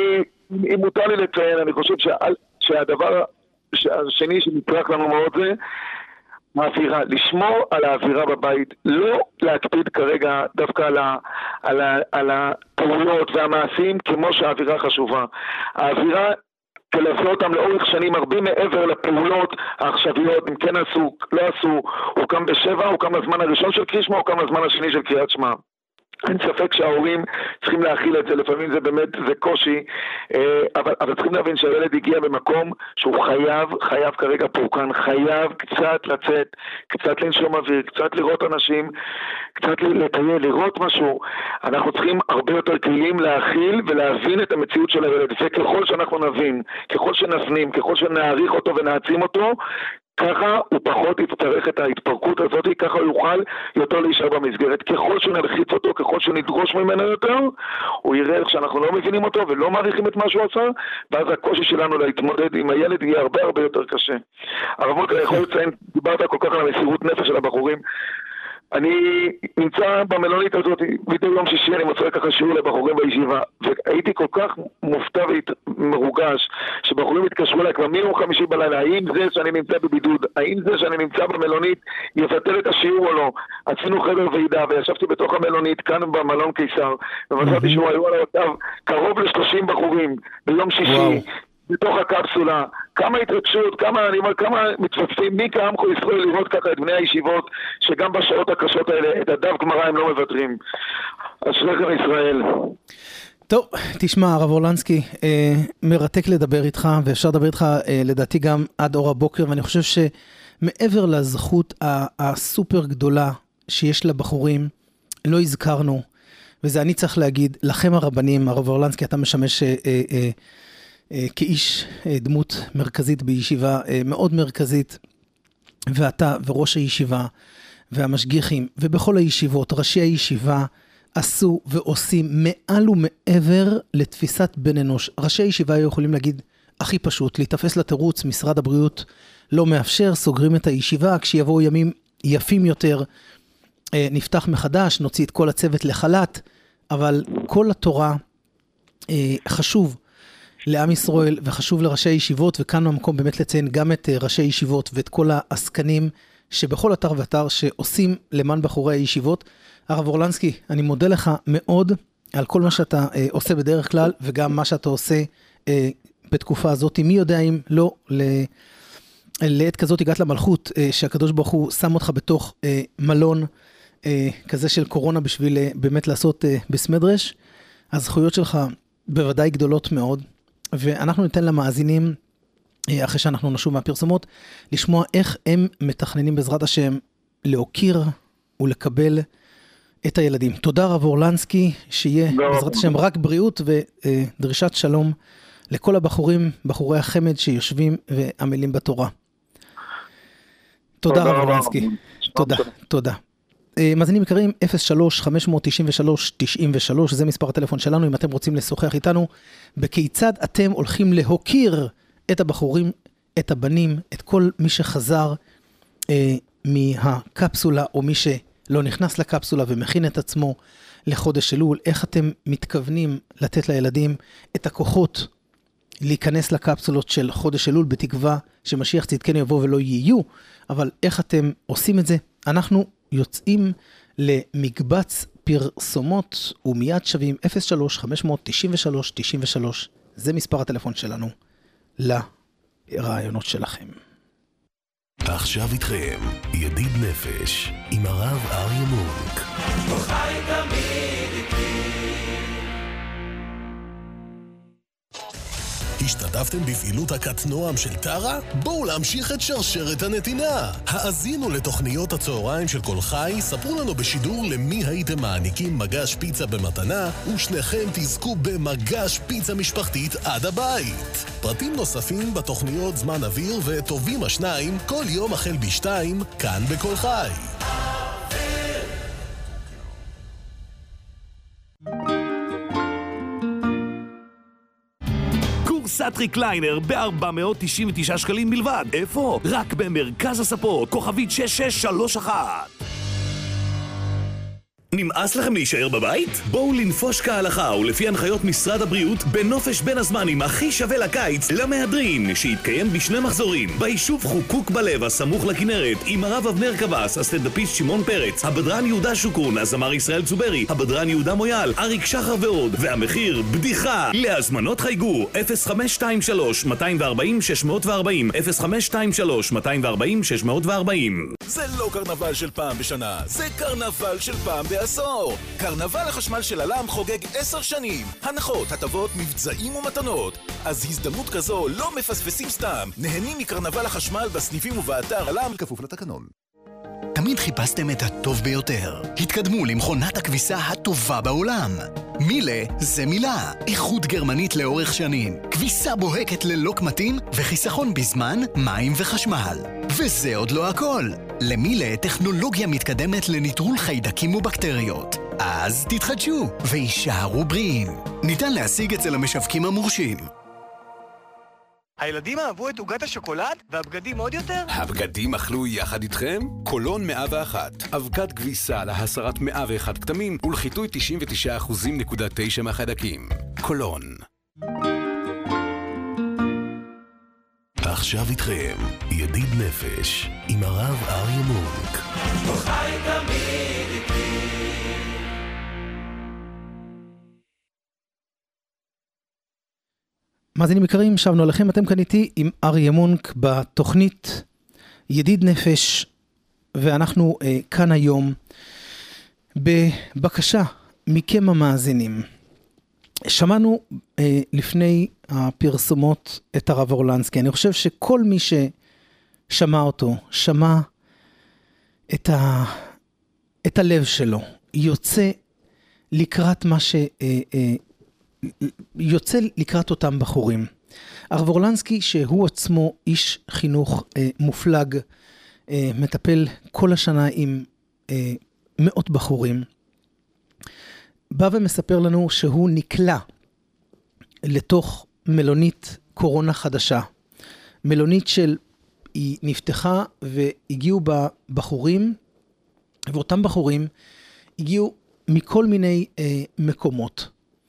אם מותר לי לציין, אני חושב שהדבר השני שנצטרך לנו מאוד זה האווירה, לשמור על האווירה בבית, לא להקפיד כרגע דווקא על הפעולות והמעשים כמו שהאווירה חשובה. האווירה תלווה אותם לאורך שנים הרבה מעבר לפעולות העכשוויות, אם כן עשו, לא עשו, הוא קם בשבע, הוא קם לזמן הראשון של קריאת שמע, הוא קם לזמן השני של קריאת שמע. אין ספק שההורים צריכים להכיל את זה, לפעמים זה באמת, זה קושי, אבל צריכים להבין שהילד הגיע במקום שהוא חייב כרגע פורקן, חייב קצת לצאת, קצת לנשום אוויר, קצת לראות אנשים, קצת לטייל, לראות משהו. אנחנו צריכים הרבה יותר כלים להכיל ולהבין את המציאות של הילד, וככל שאנחנו נבין, ככל שנפנים, ככל שנעריך אותו ונעצים אותו, ככה הוא פחות יצטרך את ההתפרקות הזאת, ככה הוא יוכל יותר להישאר במסגרת. ככל שנלחיץ אותו, ככל שנדרוש ממנו יותר, הוא יראה איך שאנחנו לא מבינים אותו ולא מעריכים את מה שהוא עשה, ואז הקושי שלנו להתמודד עם הילד יהיה הרבה יותר קשה. הרב מולקה, יכול לציין, דיברת כל כך על המסירות נפש של הבחורים, אני נמצא במלונית הזאת, מדי יום שישי אני מוצא ככה שיעור לבחורים בישיבה, והייתי כל כך מופתע ומרוגש שבחורים התקשרו אליי כבר מיום חמישי בלילה, האם זה שאני נמצא בבידוד, האם זה שאני נמצא במלונית יבטל את השיעור או לא. עשינו חדר ועידה וישבתי בתוך המלונית כאן במלון קיסר, ומצאתי שהוא היו על הקו קרוב ל-30 בחורים ביום שישי בתוך הקפסולה. כמה התרגשות, כמה מתפצפים, מי כעמך ישראל לראות ככה את בני הישיבות, שגם בשעות הקשות האלה, את הדף גמרא הם לא מוותרים. אשריכם ישראל. טוב, תשמע, הרב אורלנסקי, מרתק לדבר איתך, ואפשר לדבר איתך לדעתי גם עד אור הבוקר, ואני חושב שמעבר לזכות הסופר גדולה שיש לבחורים, לא הזכרנו, וזה אני צריך להגיד, לכם הרבנים, הרב אורלנסקי, אתה משמש כאיש דמות מרכזית בישיבה, מאוד מרכזית, ואתה וראש הישיבה והמשגיחים, ובכל הישיבות, ראשי הישיבה עשו ועושים מעל ומעבר לתפיסת בן אנוש. ראשי הישיבה יכולים להגיד הכי פשוט, להתאפס לתירוץ, משרד הבריאות לא מאפשר, סוגרים את הישיבה, כשיבואו ימים יפים יותר, נפתח מחדש, נוציא את כל הצוות לחל"ת, אבל כל התורה חשוב לעם ישראל וחשוב לראשי הישיבות, וכאן במקום באמת לציין גם את ראשי הישיבות ואת כל העסקנים שבכל אתר ואתר שעושים למען בחורי הישיבות. הרב אורלנסקי, אני מודה לך מאוד על כל מה שאתה עושה בדרך כלל, וגם מה שאתה עושה בתקופה הזאת. מי יודע אם לא לעת כזאת הגעת למלכות, שהקדוש ברוך הוא שם אותך בתוך מלון כזה של קורונה בשביל באמת לעשות בסמדרש. הזכויות שלך בוודאי גדולות מאוד, ואנחנו ניתן למאזינים, אחרי שאנחנו נשוב מהפרסומות, לשמוע איך הם מתכננים בעזרת השם להוקיר ולקבל את הילדים. תודה רב אורלנסקי, שיהיה בעזרת השם רק בריאות ודרישת שלום לכל הבחורים, בחורי החמד שיושבים ועמלים בתורה. תודה רב אורלנסקי. תודה. מאזינים יקרים, 03-593-93, זה מספר הטלפון שלנו, אם אתם רוצים לשוחח איתנו, בכיצד אתם הולכים להוקיר את הבחורים, את הבנים, את כל מי שחזר מהקפסולה, או מי שלא נכנס לקפסולה ומכין את עצמו לחודש אלול, איך אתם מתכוונים לתת לילדים את הכוחות להיכנס לקפסולות של חודש אלול, בתקווה שמשיח צדקנו יבוא ולא יהיו, אבל איך אתם עושים את זה? אנחנו יוצאים למקבץ פרסומות, ומיד שווים 03-593-93, זה מספר הטלפון שלנו לרעיונות שלכם. עכשיו איתכם, ידיד נפש, עם הרב אריה מונק. חי תמיד איתי. השתתפתם בפעילות הקטנועם של טרה? בואו להמשיך את שרשרת הנתינה. האזינו לתוכניות הצהריים של כל חי, ספרו לנו בשידור למי הייתם מעניקים מגש פיצה במתנה, ושניכם תזכו במגש פיצה משפחתית עד הבית. פרטים נוספים בתוכניות זמן אוויר וטובים השניים, כל יום החל ב2, כאן בכל חי. קורסת ריקליינר ב-499 שקלים בלבד. איפה? רק במרכז הספורט, כוכבית 6631. נמאס לכם להישאר בבית? בואו לנפוש כהלכה ולפי הנחיות משרד הבריאות בנופש בין הזמנים הכי שווה לקיץ למהדרין, שיתקיים בשני מחזורים ביישוב חוקוק בלב הסמוך לכנרת, עם הרב אבנר קבס, הסטנדאפיסט שמעון פרץ, הבדרן יהודה שוקרון, הזמר ישראל צוברי, הבדרן יהודה מויאל, אריק שחר ועוד, והמחיר בדיחה. להזמנות חייגו 0523-240-640, 0523-240-640. זה לא קרנבל של פעם בשנה, זה קרנבל של פעם בעשור. קרנבל החשמל של אלם חוגג 10 שנים. הנחות, הטבות, מבצעים ומתנות. אז הזדמנות כזו לא מפספסים סתם. נהנים מקרנבל החשמל בסניפים ובאתר אלם כפוף לתקנון. תמיד חיפשתם את הטוב ביותר. התקדמו למכונת הכביסה הטובה בעולם. מילה זה מילה. איכות גרמנית לאורך שנים. כביסה בוהקת ללא קמטים וחיסכון בזמן, מים וחשמל. וזה עוד לא הכל. למילה טכנולוגיה מתקדמת לניטרול חיידקים ובקטריות. אז תתחדשו וישארו בריאים. ניתן להשיג אצל המשווקים המורשים. הילדים אהבו את עוגת השוקולד והבגדים עוד יותר? הבגדים אכלו יחד איתכם? קולון 101. אבקת כביסה להסרת 101 כתמים ולחיטוי 99.9% מהחיידקים. קולון. עכשיו איתכם, ידיד נפש, עם הרב אריה מונק. חי תמיד איתי. מאזינים יקרים, שבנו לכם, אתם כאן איתי עם אריה מונק בתוכנית ידיד נפש, ואנחנו כאן היום בבקשה מכם המאזינים. שמענו לפני הפרסומות את הרב אורלנסקי. אני חושב שכל מי ששמע אותו, שמע את הלב שלו, יוצא לקראת יוצא לקראת אותם בחורים. הרב אורלנסקי, שהוא עצמו איש חינוך מופלג, מטפל כל השנה עם מאות בחורים, בא ומספר לנו שהוא נקלע לתוך מלונית קורונה חדשה. מלונית היא נפתחה והגיעו בה בחורים, ואותם בחורים הגיעו מכל מיני מקומות.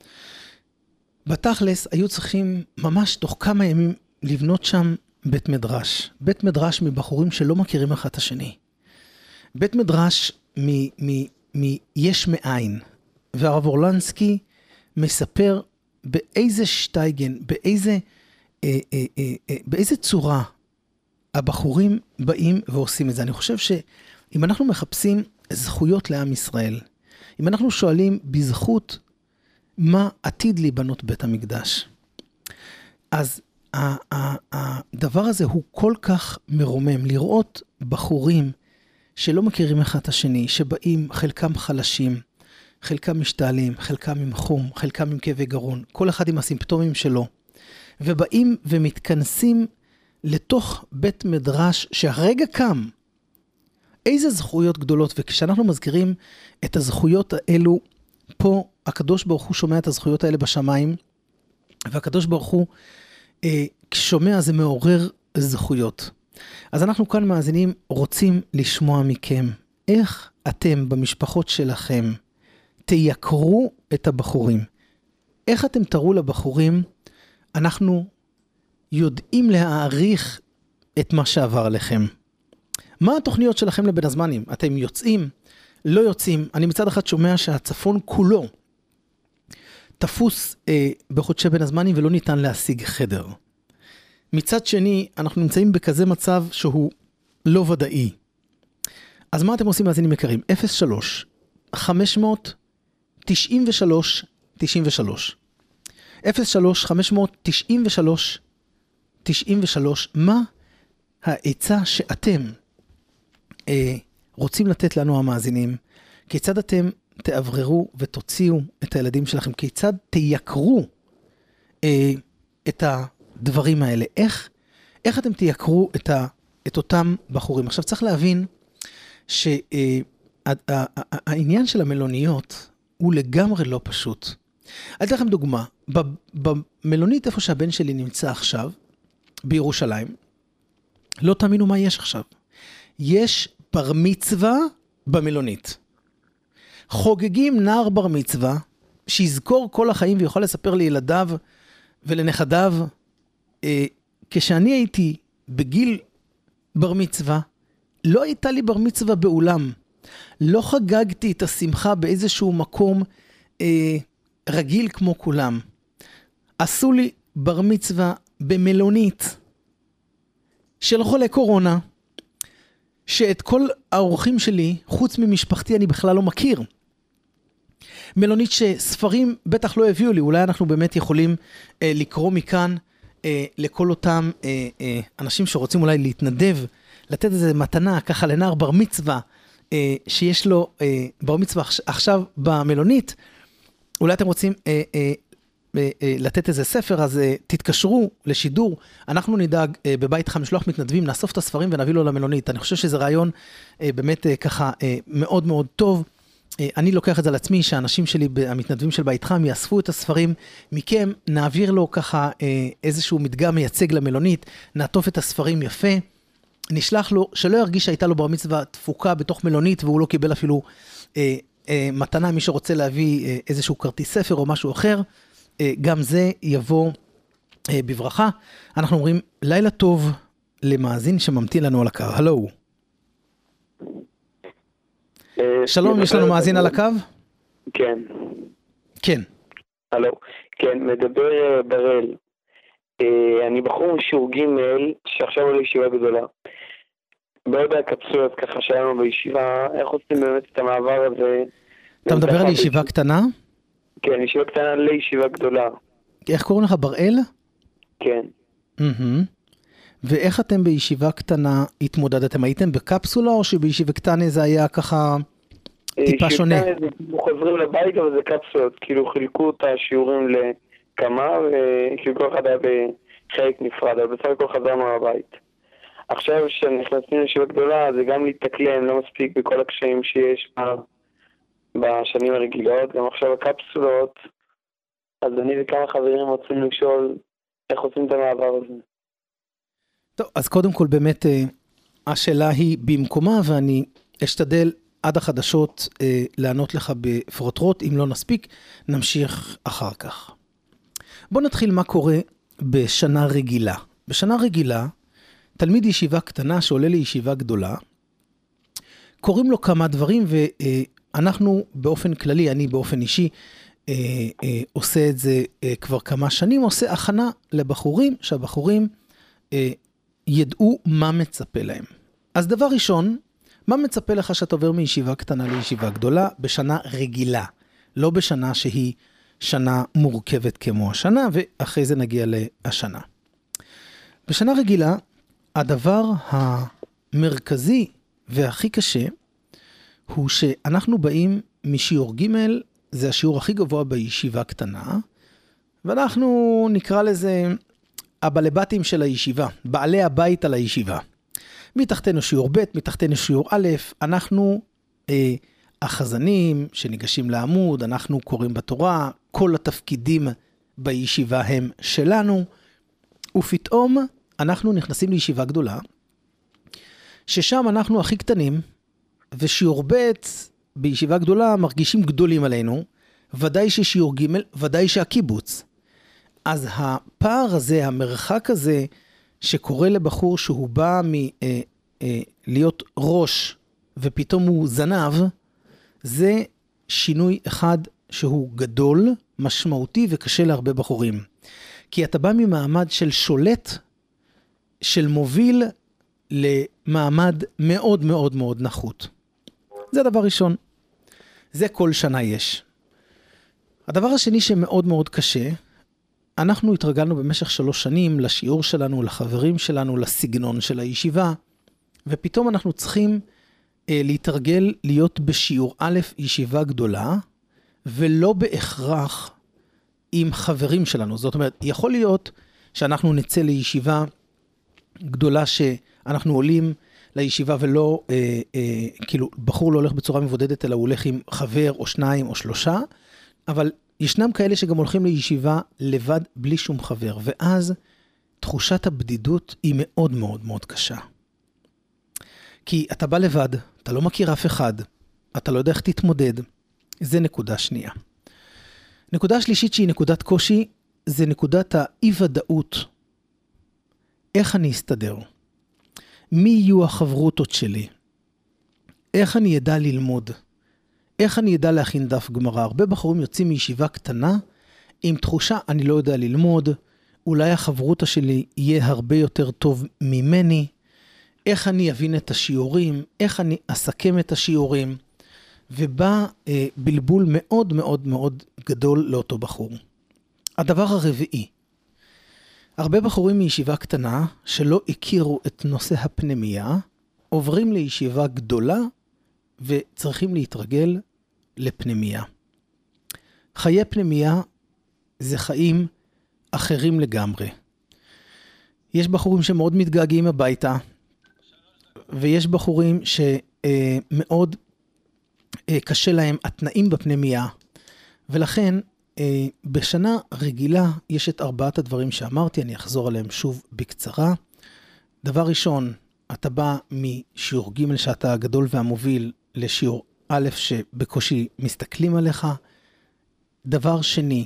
בתכלס היו צריכים ממש תוך כמה ימים לבנות שם בית מדרש. בית מדרש מבחורים שלא מכירים אחד את השני. בית מדרש מיש מאין. והרב אורלנסקי מספר באיזה שטייגן, באיזה צורה הבחורים באים ועושים את זה. אני חושב שאם אנחנו מחפשים זכויות לעם ישראל, אם אנחנו שואלים בזכות מה עתיד להיבנות בית המקדש, אז הדבר הזה הוא כל כך מרומם, לראות בחורים שלא מכירים אחד את השני, שבאים חלקם חלשים, חלקם משתעלים, חלקם עם חום, חלקם עם כאבי גרון, כל אחד עם הסימפטומים שלו, ובאים ומתכנסים לתוך בית מדרש שהרגע קם. איזה זכויות גדולות, וכשאנחנו מזכירים את הזכויות האלו, פה הקדוש ברוך הוא שומע את הזכויות האלה בשמיים, והקדוש ברוך הוא כשומע זה מעורר זכויות. אז אנחנו כאן מאזינים רוצים לשמוע מכם, איך אתם במשפחות שלכם תייקרו את הבחורים. איך אתם תראו לבחורים, אנחנו יודעים להעריך את מה שעבר עליכם. מה התוכניות שלכם לבין הזמנים? אתם יוצאים, לא יוצאים. אני מצד אחד שומע שהצפון כולו תפוס בחודשי בין הזמנים ולא ניתן להשיג חדר. מצד שני, אנחנו נמצאים בכזה מצב שהוא לא ודאי. אז מה אתם עושים מאזינים יקרים? 03 500 93 93 03 593 93. מה העצה שאתם רוצים לתת לנו המאזינים? כיצד אתם תעבררו ותוציאו את הילדים שלכם? כיצד תייקרו את הדברים האלה? איך אתם תייקרו את אותם בחורים? עכשיו צריך להבין שהעניין של המלוניות הוא לגמרי לא פשוט. אני אתן לכם דוגמה. במלונית איפה שהבן שלי נמצא עכשיו, בירושלים, לא תאמינו מה יש עכשיו. יש בר מצווה במלונית. חוגגים נער בר מצווה, שיזכור כל החיים ויוכל לספר לילדיו ולנכדיו, כשאני הייתי בגיל בר מצווה, לא הייתה לי בר מצווה באולם. לא חגגתי את השמחה באיזשהו מקום רגיל כמו כולם. עשו לי בר מצווה במלונית של חולי קורונה, שאת כל האורחים שלי, חוץ ממשפחתי, אני בכלל לא מכיר. מלונית שספרים בטח לא הביאו לי, אולי אנחנו באמת יכולים לקרוא מכאן לכל אותם אנשים שרוצים אולי להתנדב, לתת איזה מתנה ככה לנער בר מצווה, שיש לו בר מצווה עכשיו במלונית. אולי אתם רוצים לתת איזה ספר, אז תתקשרו לשידור, אנחנו נדאג בבית חם לשלוח מתנדבים, נאסוף את הספרים ונביא לו למלונית. אני חושב שזה רעיון באמת ככה מאוד מאוד טוב. אני לוקח את זה על עצמי, שהאנשים שלי, המתנדבים של בית חם, יאספו את הספרים מכם, נעביר לו ככה איזשהו מדגם מייצג למלונית, נעטוף את הספרים יפה, נשלח לו, שלא ירגיש שהייתה לו בר מצווה תפוקה בתוך מלונית, והוא לא קיבל אפילו מתנה, מי שרוצה להביא איזשהו כרטיס ספר או משהו אחר, גם זה יבוא בברכה. אנחנו אומרים לילה טוב למאזין שממתין לנו על הקו. הלו. שלום, יש לנו מאזין על הקו? כן. כן. הלו. כן, מדבר בראל. אני בחור משיעור ג' שעכשיו עולה ישיבה גדולה. בעוד הקפסולות ככה שלנו בישיבה, איך עושים באמת את המעבר הזה? אתה מדבר על ישיבה קטנה? כן, ישיבה קטנה לישיבה גדולה. איך קוראים לך, בראל? כן. ואיך אתם בישיבה קטנה התמודדתם? הייתם בקפסולה או שבישיבה קטנה זה היה ככה טיפה שונה? ישיבה קטנה זה חוזרים לבית, אבל זה קפסולות. כאילו חילקו את השיעורים לכמה, וכאילו כל אחד היה בחלק נפרד, אבל בסך הכל חזרנו לבית. עכשיו כשנכנסים לישיבה גדולה, זה גם להתאקלם, לא מספיק בכל הקשיים שיש בשנים הרגילות, גם עכשיו הקפסולות, אז אני וכמה חברים רוצים לשאול איך עושים את המעבר הזה. טוב, אז קודם כל באמת השאלה היא במקומה, ואני אשתדל עד החדשות לענות לך בפרוטרוט, אם לא נספיק, נמשיך אחר כך. בוא נתחיל מה קורה בשנה רגילה. בשנה רגילה, תלמיד ישיבה קטנה שעולה לישיבה גדולה, קוראים לו כמה דברים, ואנחנו באופן כללי, אני באופן אישי, עושה את זה כבר כמה שנים, עושה הכנה לבחורים, שהבחורים ידעו מה מצפה להם. אז דבר ראשון, מה מצפה לך שאתה עובר מישיבה קטנה לישיבה גדולה בשנה רגילה, לא בשנה שהיא שנה מורכבת כמו השנה, ואחרי זה נגיע להשנה. בשנה רגילה, הדבר המרכזי והכי קשה, הוא שאנחנו באים משיעור ג', זה השיעור הכי גבוה בישיבה קטנה, ואנחנו נקרא לזה הבלבטים של הישיבה, בעלי הבית על הישיבה. מתחתנו שיעור ב', מתחתנו שיעור א', אנחנו החזנים שניגשים לעמוד, אנחנו קוראים בתורה, כל התפקידים בישיבה הם שלנו, ופתאום אנחנו נכנסים לישיבה גדולה, ששם אנחנו הכי קטנים, ושיעור ב' בישיבה גדולה מרגישים גדולים עלינו, ודאי ששיעור ג', ודאי שהקיבוץ. אז הפער הזה, המרחק הזה, שקורה לבחור שהוא בא להיות ראש, ופתאום הוא זנב, זה שינוי אחד שהוא גדול, משמעותי וקשה להרבה בחורים. כי אתה בא ממעמד של שולט, של מוביל, למעמד מאוד מאוד מאוד נחות. זה הדבר ראשון. זה כל שנה יש. הדבר השני שמאוד מאוד קשה, אנחנו התרגלנו במשך 3 שנים לשיעור שלנו, לחברים שלנו, לסגנון של הישיבה, ופתאום אנחנו צריכים להתרגל להיות בשיעור א' ישיבה גדולה, ולא בהכרח עם חברים שלנו. זאת אומרת, יכול להיות שאנחנו נצא לישיבה גדולה שאנחנו עולים לישיבה ולא, כאילו בחור לא הולך בצורה מבודדת, אלא הוא הולך עם חבר או 2 או 3, אבל ישנם כאלה שגם הולכים לישיבה לבד בלי שום חבר, ואז תחושת הבדידות היא מאוד מאוד מאוד קשה. כי אתה בא לבד, אתה לא מכיר אף אחד, אתה לא יודע איך תתמודד, זה נקודה שנייה. נקודה שלישית שהיא נקודת קושי, זה נקודת האי-ודאות. איך אני אסתדר? מי יהיו החברותות שלי? איך אני ידע ללמוד? איך אני ידע להכין דף גמרא? הרבה בחורים יוצאים מישיבה קטנה, עם תחושה אני לא יודע ללמוד, אולי החברותה שלי יהיה הרבה יותר טוב ממני, איך אני אבין את השיעורים, איך אני אסכם את השיעורים, ובא בלבול מאוד מאוד מאוד גדול לאותו בחור. הדבר הרביעי, הרבה בחורים מישיבה קטנה שלא הכירו את נושא הפנימייה, עוברים לישיבה גדולה וצריכים להתרגל לפנימייה. חיי פנימייה זה חיים אחרים לגמרי. יש בחורים שמאוד מתגעגעים הביתה, ויש בחורים שמאוד קשה להם התנאים בפנימייה, ולכן בשנה רגילה יש את 4 הדברים שאמרתי, אני אחזור עליהם שוב בקצרה. דבר ראשון, אתה בא משיעור ג' שאתה הגדול והמוביל לשיעור א' שבקושי מסתכלים עליך. דבר שני,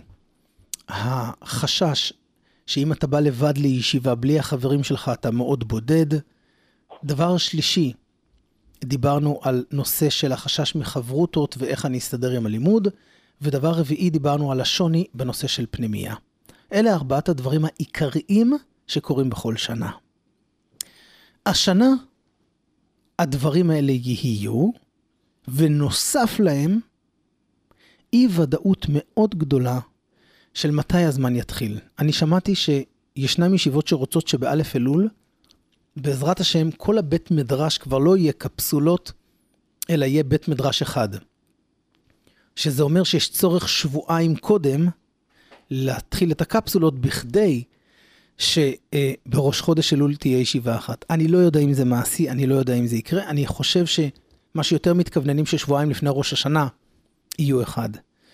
החשש שאם אתה בא לבד לישיבה בלי החברים שלך אתה מאוד בודד. דבר שלישי, דיברנו על נושא של החשש מחברותות ואיך אני אסתדר עם הלימוד. ודבר רביעי, דיברנו על השוני בנושא של פנימייה. אלה 4 הדברים העיקריים שקורים בכל שנה. השנה הדברים האלה יהיו, ונוסף להם אי ודאות מאוד גדולה של מתי הזמן יתחיל. אני שמעתי שישנם ישיבות שרוצות שבאלף אלול, בעזרת השם כל הבית מדרש כבר לא יהיה קפסולות, אלא יהיה בית מדרש אחד. שזה אומר שיש צורך שבועיים קודם להתחיל את הקפסולות בכדי שבראש חודש אלול תהיה ישיבה אחת. אני לא יודע אם זה מעשי, אני לא יודע אם זה יקרה. אני חושב שמה שיותר מתכווננים ששבועיים לפני ראש השנה יהיו אחד.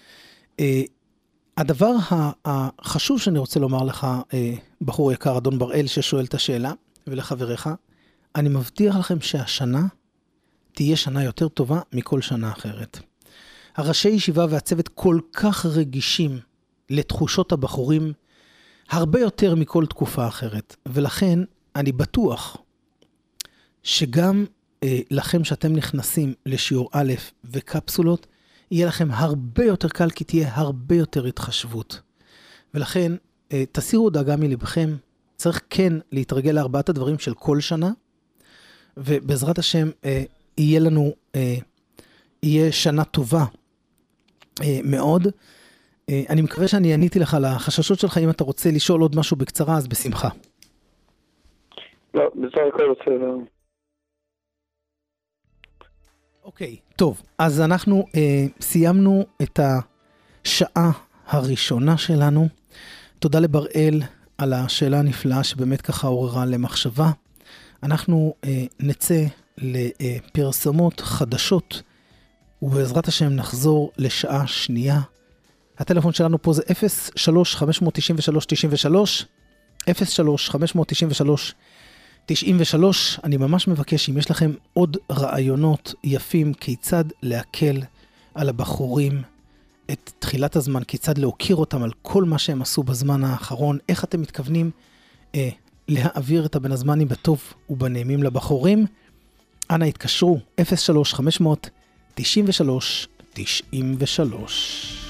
הדבר החשוב שאני רוצה לומר לך, בחור יקר, אדון בראל, ששואל את השאלה, ולחבריך, אני מבטיח לכם שהשנה תהיה שנה יותר טובה מכל שנה אחרת. הראשי ישיבה והצוות כל כך רגישים לתחושות הבחורים, הרבה יותר מכל תקופה אחרת. ולכן אני בטוח שגם לכם שאתם נכנסים לשיעור א' וקפסולות, יהיה לכם הרבה יותר קל, כי תהיה הרבה יותר התחשבות. ולכן תסירו דאגה מלבכם, צריך כן להתרגל ל4 הדברים של כל שנה, ובעזרת השם יהיה לנו, יהיה שנה טובה מאוד. אני מקווה שאני עניתי לך לחששות שלך. אם אתה רוצה לשאול עוד משהו בקצרה, אז בשמחה. לא, בסך הכל בסדר. אוקיי, טוב. אז אנחנו סיימנו את השעה הראשונה שלנו. תודה לבראל על השאלה הנפלאה שבאמת ככה עוררה למחשבה. אנחנו נצא לפרסומות חדשות, ובעזרת השם נחזור לשעה שנייה. הטלפון שלנו פה זה 03-593-93, 03-593-93. אני ממש מבקש, אם יש לכם עוד רעיונות יפים כיצד להקל על הבחורים את תחילת הזמן, כיצד להוקיר אותם על כל מה שהם עשו בזמן האחרון, איך אתם מתכוונים להעביר את הבן הזמנים בטוב ובנעימים לבחורים, אנא התקשרו 03-593-93.